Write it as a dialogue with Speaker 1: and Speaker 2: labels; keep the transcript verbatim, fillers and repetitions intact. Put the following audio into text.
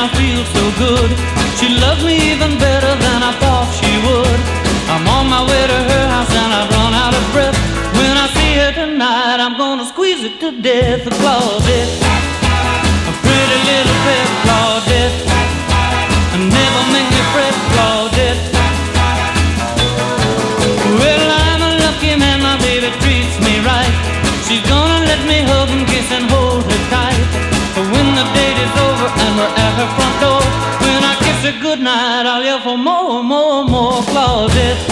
Speaker 1: I feel so good. She loves me even better than I thought she would. I'm on my way to her house and I've run out of breath. When I see her tonight, I'm gonna squeeze it to death. Claudette, a pretty little pet, Claudette, never make me fret, Claudette. Well, I'm a lucky man, my baby treats me right. She's gonna let me hug and kiss and hold her tight. But when the date is over and we're at her front door, when I kiss her goodnight, I'll yell for more, more, more, Claudette.